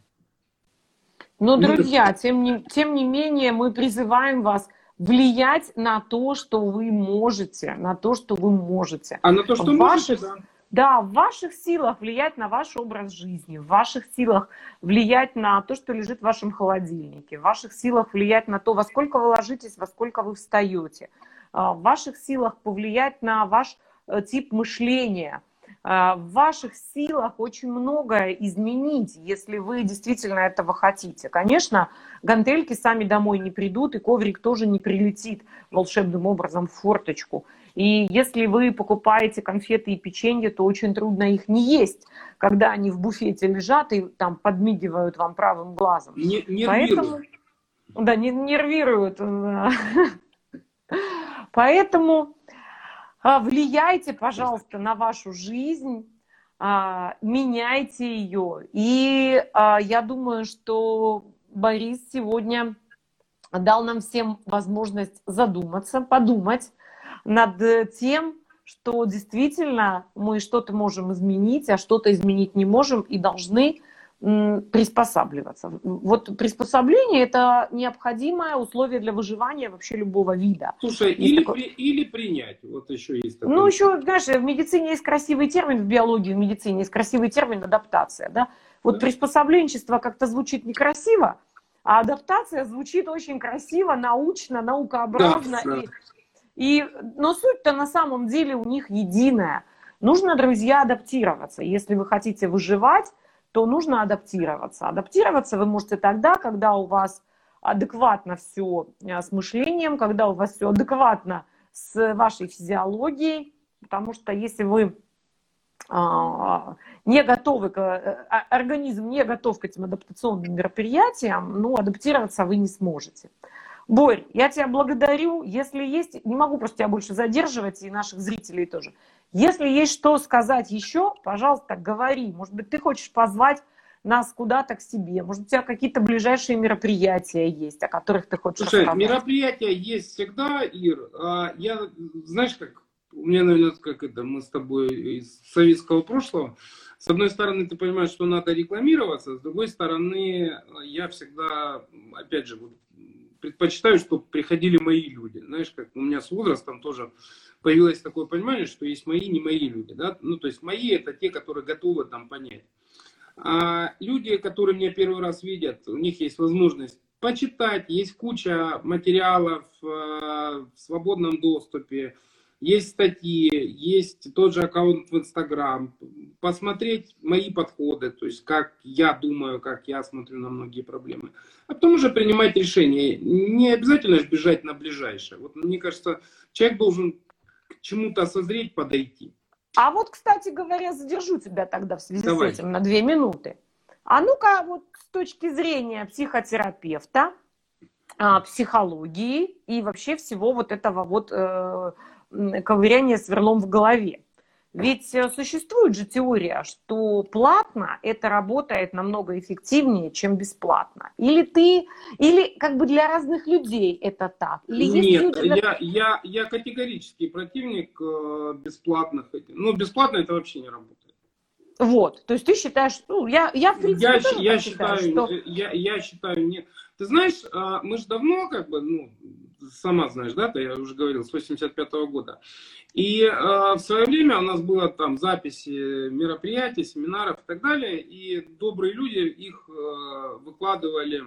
Но, Не на друзья, все. тем не менее, мы призываем вас влиять на то, что вы можете, на то, что вы можете. А на то, что В можете, ваших, да. да, в ваших силах влиять на ваш образ жизни, в ваших силах влиять на то, что лежит в вашем холодильнике, в ваших силах влиять на то, во сколько вы ложитесь, во сколько вы встаете, в ваших силах повлиять на ваш тип мышления. В ваших силах очень многое изменить, если вы действительно этого хотите. Конечно, гантельки сами домой не придут, и коврик тоже не прилетит волшебным образом в форточку. И если вы покупаете конфеты и печенье, то очень трудно их не есть, когда они в буфете лежат и там подмигивают вам правым глазом. Нервирует. Поэтому, да, нервируют. Поэтому влияйте, пожалуйста, на вашу жизнь, меняйте ее. И я думаю, что Борис сегодня дал нам всем возможность задуматься, подумать над тем, что действительно мы что-то можем изменить, а что-то изменить не можем и должны приспосабливаться. Вот приспособление – это необходимое условие для выживания вообще любого вида. Слушай, Есть такое... или принять. Вот еще есть Ну, такой. еще, знаешь, в медицине есть красивый термин, в биологии, в медицине есть красивый термин адаптация. Да? Вот Да? приспособленчество как-то звучит некрасиво, а адаптация звучит очень красиво, научно, Да, наукообразно. да. Но суть-то на самом деле у них единая. Нужно, друзья, адаптироваться. Если вы хотите выживать, то нужно адаптироваться. Адаптироваться вы можете тогда, когда у вас адекватно все с мышлением, когда у вас все адекватно с вашей физиологией, потому что если вы не готовы, организм не готов к этим адаптационным мероприятиям, ну, адаптироваться вы не сможете. Борь, я тебя благодарю. Если есть, не могу просто тебя больше задерживать, и наших зрителей тоже. Если есть что сказать еще, пожалуйста, говори. Может быть, ты хочешь позвать нас куда-то к себе. Может, у тебя какие-то ближайшие мероприятия есть, о которых ты хочешь Слушай, рассказать. мероприятия есть всегда, Ир. Я, знаешь, как у меня, наверное, как это, мы с тобой из советского прошлого. С одной стороны, ты понимаешь, что надо рекламироваться, с другой стороны, я всегда, опять же, вот, предпочитаю, чтобы приходили мои люди. Знаешь, как у меня с возрастом тоже появилось такое понимание, что есть мои, не мои люди. Да? Ну, то есть мои это те, которые готовы там понять. А люди, которые меня первый раз видят, у них есть возможность почитать, есть куча материалов в свободном доступе. есть статьи, есть тот же аккаунт в Инстаграм, посмотреть мои подходы, то есть как я думаю, как я смотрю на многие проблемы, а потом уже принимать решение. Не обязательно же бежать на ближайшее. Вот мне кажется, человек должен к чему-то созреть, подойти. А вот, кстати говоря, задержу тебя тогда в связи Давай. с этим на 2 минуты. А ну-ка, вот с точки зрения психотерапевта, психологии и вообще всего вот этого вот ковыряния сверлом в голове. Ведь существует же теория, что платно это работает намного эффективнее, чем бесплатно. Или как бы для разных людей это так? Или Нет, есть люди... я категорический противник бесплатных. Ну, бесплатно это вообще не работает. Вот, то есть ты считаешь, ну, я в принципе тоже Я так считаю, что... я считаю, нет. Ты знаешь, мы же давно, как бы, ну, сама знаешь, да, я уже говорил, с 85-го года. И в свое время у нас было там записи мероприятий, семинаров и так далее, и добрые люди их выкладывали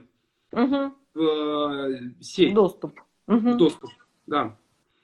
в сеть. Доступ. В доступ, да.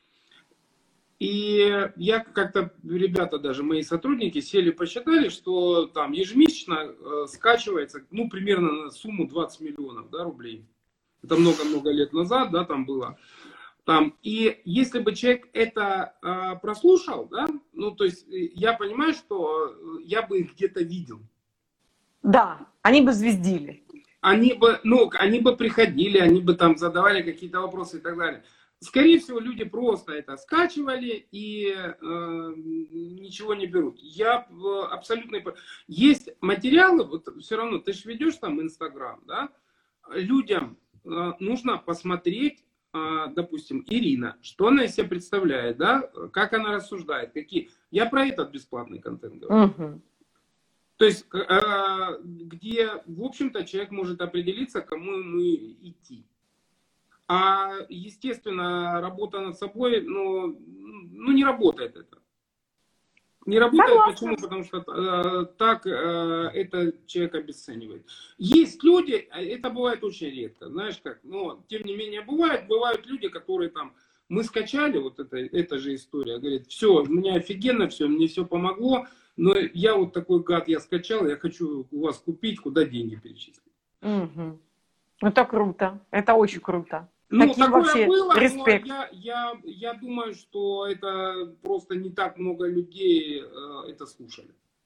И я как-то, ребята даже, мои сотрудники, сели, посчитали, что там ежемесячно скачивается, ну, примерно на сумму 20 миллионов, да, рублей. Это много-много лет назад, да, там было. Там, и если бы человек это прослушал, да, ну, то есть я понимаю, что я бы их где-то видел. Да, они бы звездили. Они бы приходили, они бы там задавали какие-то вопросы и так далее. Скорее всего, люди просто это скачивали и ничего не берут. Я абсолютно... Есть материалы, вот все равно, ты же ведешь там Инстаграм, да? Людям нужно посмотреть, допустим, Ирина, что она из себя представляет, да? Как она рассуждает, какие... Я про этот бесплатный контент говорю. Угу. То есть, где, в общем-то, человек может определиться, кому ему идти. А, естественно, работа над собой, ну не работает это. Не работает. Согласна. Почему? Потому что так это человек обесценивает. Есть люди, это бывает очень редко, знаешь как, но тем не менее бывают люди, которые там, мы скачали, вот эта же история, говорит, все, у меня офигенно все, мне все помогло, но я вот такой гад, я скачал, я хочу у вас купить, куда деньги перечислить. Угу. Это круто, это очень круто. Ну, такие такое вообще было, респект. но я думаю, что это просто не так много людей это слушали.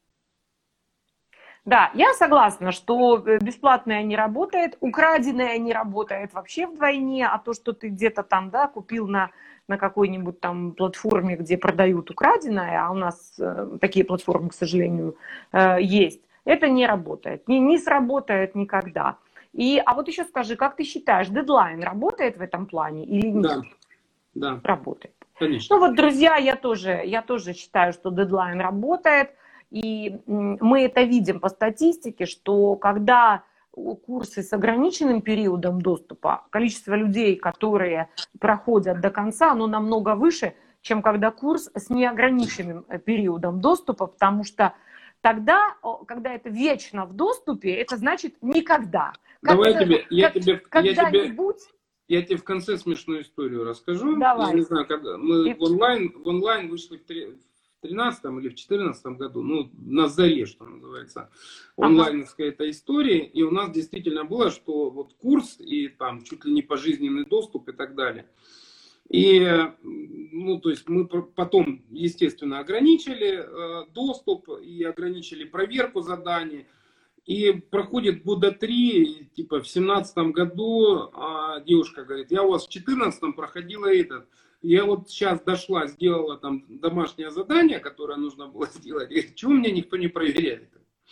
Да, я согласна, что бесплатное не работает, украденное не работает вообще вдвойне, а то, что ты где-то там, да, купил на какой-нибудь там платформе, где продают украденное, а у нас такие платформы, к сожалению, есть, это не работает, не сработает никогда. А вот еще скажи, как ты считаешь, дедлайн работает в этом плане или нет? Да. Работает. Конечно. Ну вот, друзья, я тоже считаю, что дедлайн работает. И мы это видим по статистике, что когда курсы с ограниченным периодом доступа, количество людей, которые проходят до конца, оно намного выше, чем когда курс с неограниченным периодом доступа, потому что тогда, когда это вечно в доступе, это значит никогда. Я тебе в конце смешную историю расскажу. Давай. Я не знаю, когда мы в онлайн вышли в 2013 или в 2014 году, ну, на заре, что называется, онлайновская эта история, и у нас действительно было, что вот курс и там чуть ли не пожизненный доступ и так далее. И, ну, то есть мы потом, естественно, ограничили доступ и ограничили проверку заданий. И проходит года 3, типа в 2017 году девушка говорит, я у вас в 2014 проходила этот. Я вот сейчас дошла, сделала там домашнее задание, которое нужно было сделать. И говорит, чего меня никто не проверяет?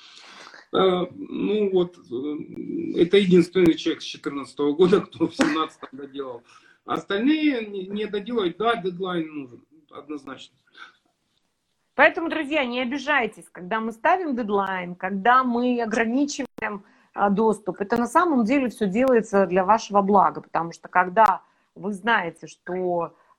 Ну вот, это единственный человек с 2014 года, кто в 2017 доделал. Остальные не доделают, да, дедлайн нужен, однозначно. Поэтому, друзья, не обижайтесь, когда мы ставим дедлайн, когда мы ограничиваем доступ. Это на самом деле все делается для вашего блага, потому что когда вы знаете, что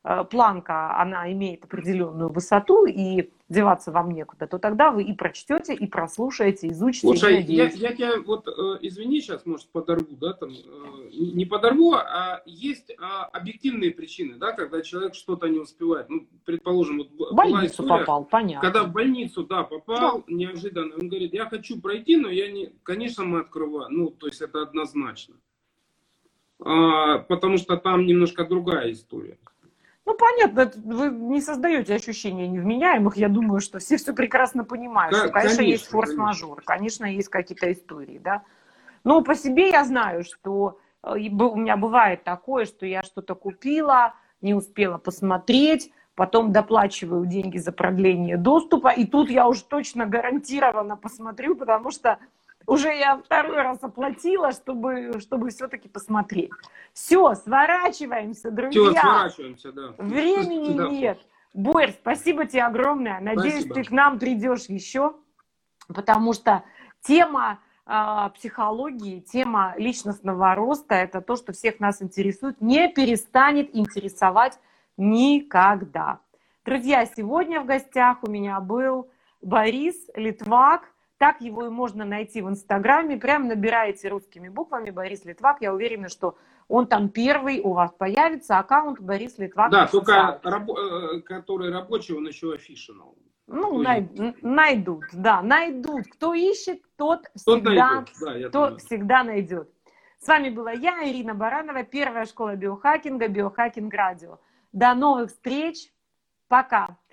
планка, она имеет определенную высоту, и деваться вам некуда, то тогда вы и прочтете, и прослушаете, изучите. Слушай, я тебя вот, извини, сейчас, может, подорву, да, там, не подорву, а есть объективные причины, да, когда человек что-то не успевает. Ну, предположим, вот в больницу была история, попал, понятно. когда в больницу, да, попал, Да. неожиданно, он говорит, я хочу пройти, но я не, конечно, мы открываем, ну, то есть это однозначно. Потому что там немножко другая история. Ну, понятно, вы не создаете ощущения невменяемых. Я думаю, что все прекрасно понимают, что, конечно, есть форс-мажор, конечно, есть какие-то истории, да. Но по себе я знаю, что у меня бывает такое, что я что-то купила, не успела посмотреть, потом доплачиваю деньги за продление доступа, и тут я уж точно гарантированно посмотрю, потому что уже я второй раз оплатила, чтобы все-таки посмотреть. Все, сворачиваемся, друзья. Все, сворачиваемся, да. Времени Да. нет. Борь, спасибо тебе огромное. Надеюсь, Спасибо. ты к нам придешь еще, потому что тема психологии, тема личностного роста – это то, что всех нас интересует, не перестанет интересовать никогда. Друзья, сегодня в гостях у меня был Борис Литвак. Так его и можно найти в Инстаграме. Прям набираете русскими буквами Борис Литвак. Я уверена, что он там первый у вас появится. Аккаунт Борис Литвак. Да, только который рабочий, он еще official. Ну, найдут, да, найдут. Кто ищет, тот всегда найдет. С вами была я, Ирина Баранова, первая школа биохакинга, Биохакинг Радио. До новых встреч. Пока.